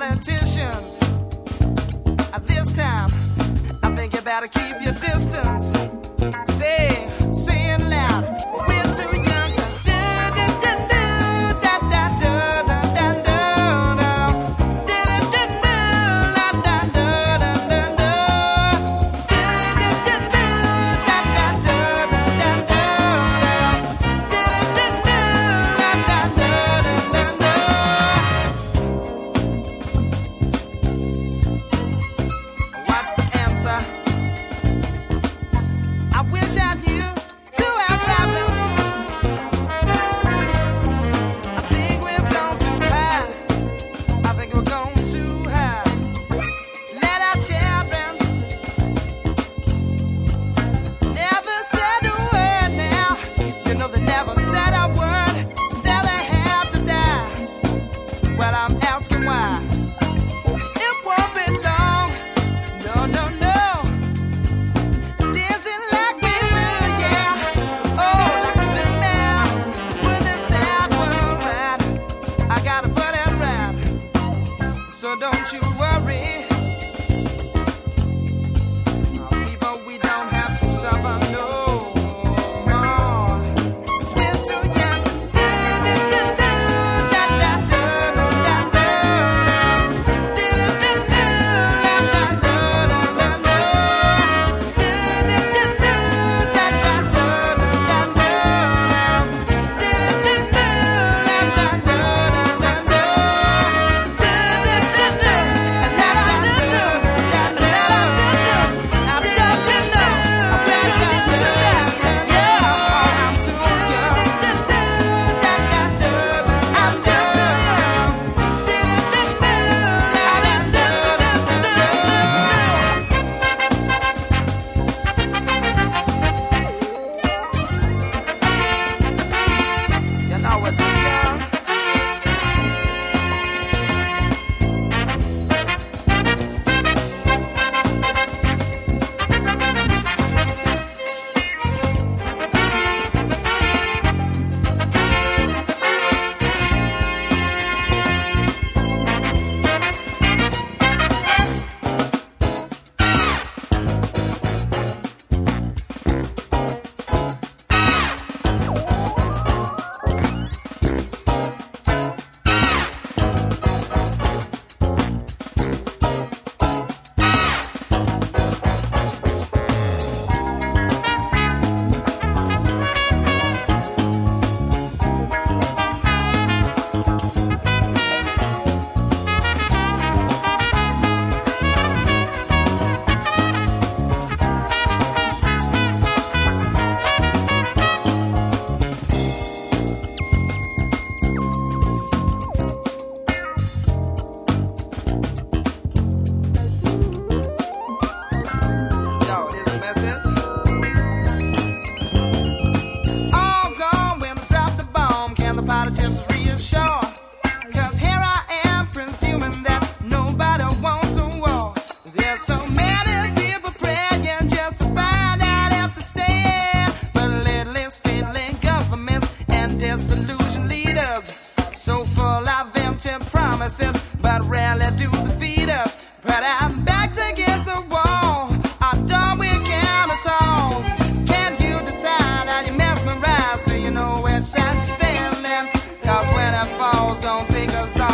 politicians. At this time, I think you better keep your distance. Saying loud, we're too young to don't you worry. People, we don't have to suffer no more. 'Cause we're too young to politicians reassure. 'Cause here I am presuming that nobody wants a war. There's so many people praying just to find out if they stand. But lately state-linked governments and disillusioned leaders, so full of empty promises, but rarely do they feed us. But our backs against the wall, our door we can't at all. Can't you decide how you mesmerize? Do you know which side you stand? 'Cause when it falls, gonna take us all.